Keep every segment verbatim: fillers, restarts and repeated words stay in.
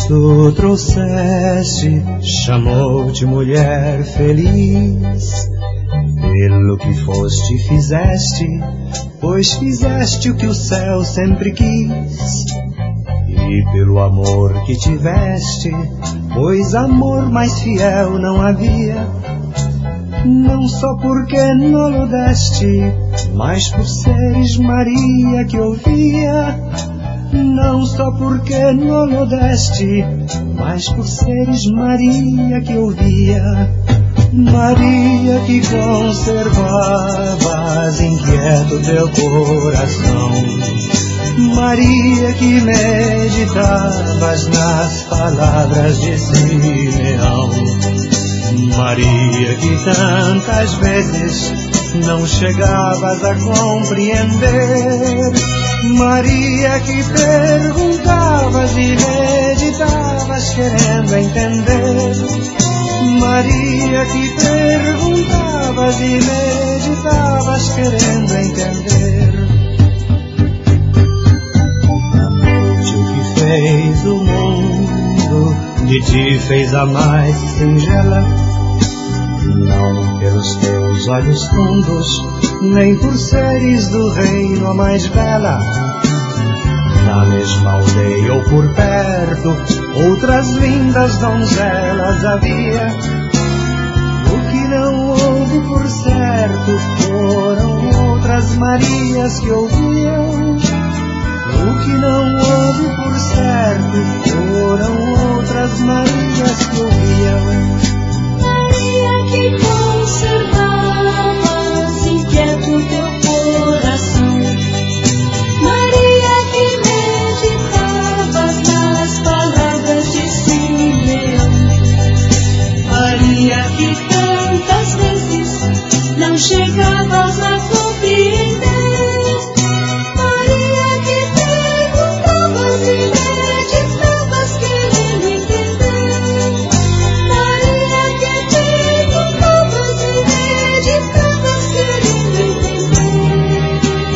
Cristo trouxeste, chamou-te mulher feliz. Pelo que foste e fizeste, pois fizeste o que o céu sempre quis. E pelo amor que tiveste, pois amor mais fiel não havia. Não só porque não deste, mas por seres Maria que ouvia. Não só porque não deste, mas por seres Maria que ouvia. Maria que conservavas inquieto teu coração. Maria que meditavas nas palavras de Simeão. Maria que tantas vezes não chegavas a compreender. Maria que perguntavas e meditavas querendo entender. Maria que perguntavas e meditavas querendo entender. A noite o que fez o mundo, de ti fez a mais singela. Não pelos teus olhos fundos, nem por seres do reino a mais bela. Na mesma aldeia ou por perto, outras lindas donzelas havia. O que não houve por certo foram outras Marias que ouviam. O que não houve por certo foram outras Marias que ouviam. Maria que conservavas inquieto teu coração. Maria que meditavas nas palavras de Simeão. Maria que tantas vezes não chegavas a compreender. Maria que perguntavas e meditavas querendo entender. Maria que perguntavas e meditavas querendo entender.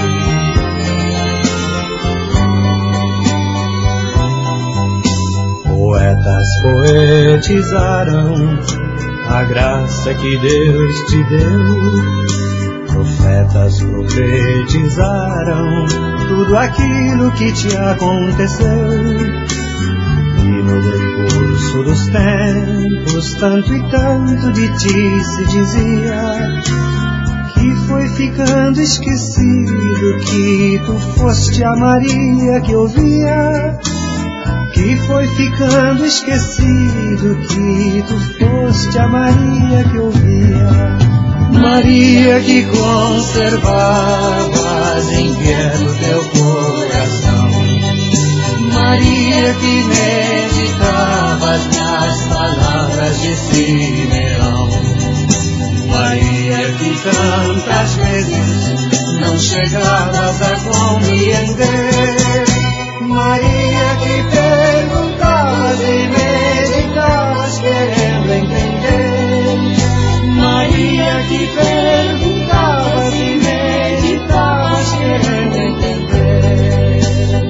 Poetas poetizaram a graça que Deus te deu. Profetas profetizaram tudo aquilo que te aconteceu. E no decurso dos tempos, tanto e tanto de ti se dizia, que foi ficando esquecido que tu foste a Maria que ouvia. Que foi ficando esquecido que tu foste a Maria que ouvia. Maria que conservavas inquieto teu coração. Maria que meditavas nas palavras de Simeão. Maria que tantas vezes não chegavas a compreender. Maria que perguntavas e meditavas querendo entender. Maria que perguntavas e meditavas querendo entender.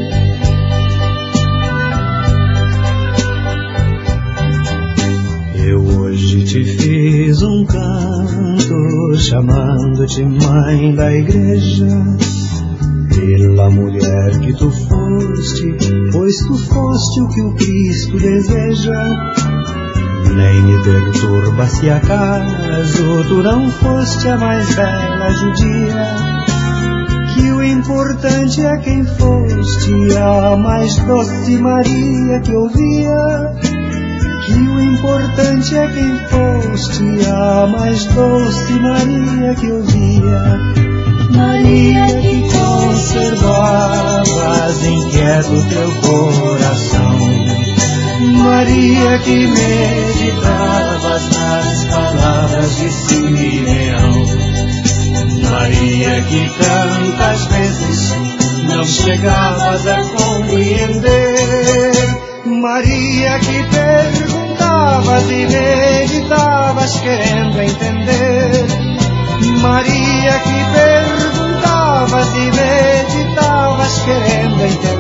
Eu hoje te fiz um canto chamando-te mãe da igreja. Pela mulher que tu foste, pois tu foste o que o Cristo deseja. Nem me perturba se acaso tu não foste a mais bela judia. Que o importante é quem foste, a mais doce Maria que ouvia. Que o importante é quem foste, a mais doce Maria que ouvia. Maria que conservavas inquieto teu coração. Maria que meditavas nas palavras de Simeão. Maria que tantas vezes não chegavas a compreender. Maria que perguntavas e meditavas querendo entender. Maria que perguntavas e meditavas querendo entender.